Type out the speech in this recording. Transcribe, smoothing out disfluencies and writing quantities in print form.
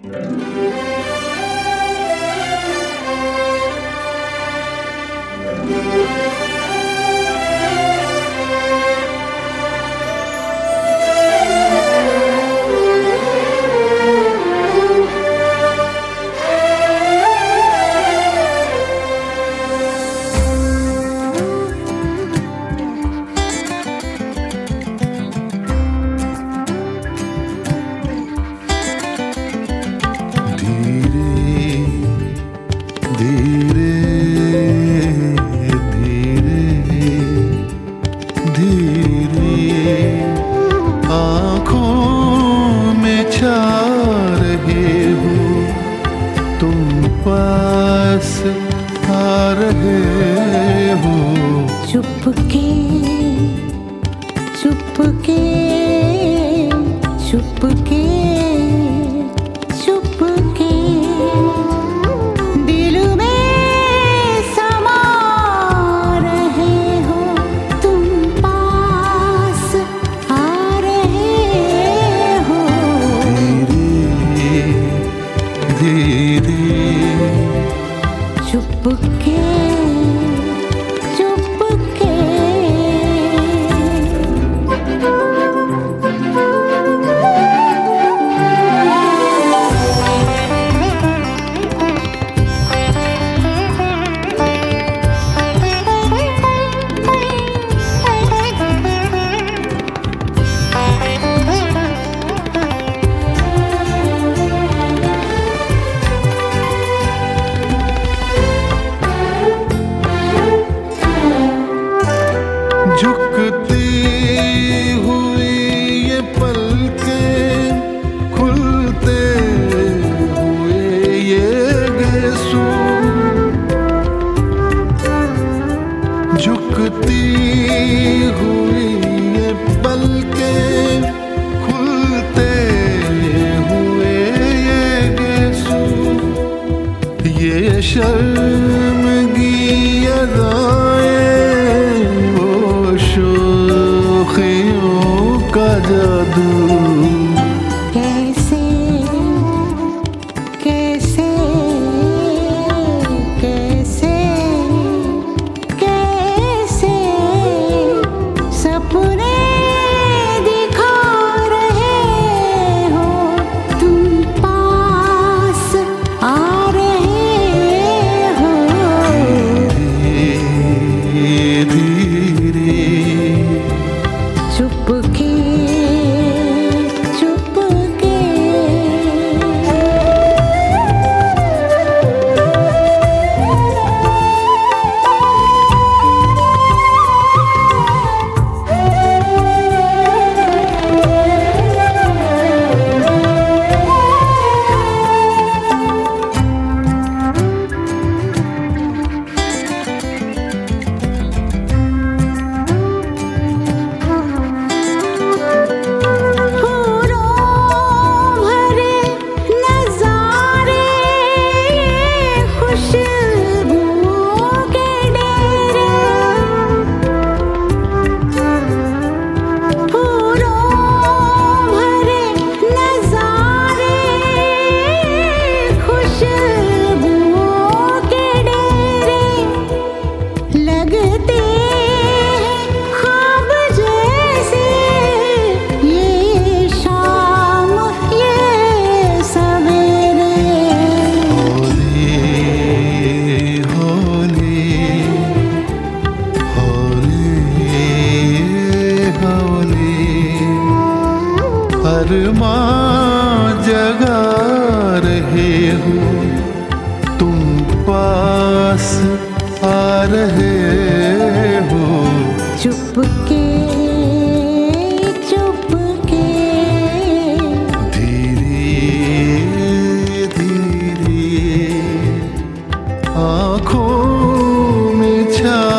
पास आ रहे हो। चुपके चुपके चुपके चुपके दिल में समा रहे हो, तुम पास आ रहे हो। धीरे धीरे चुपके चुपके झुकती हुई ये पलकें, खुलते हुए ये गेसू, झुकती हुई ये पलकें, खुलते हुए ये गेसू, ये शर्मगी अदाएं, का जादू। कैसे कैसे कैसे कैसे सपने दिखा रहे हो, तुम पास आ रहे हो। धीरे चुपके चुपके अरमां जगा रहे हो, तुम पास आ रहे हो। चुपके चुपके धीरे धीरे आँखों में छा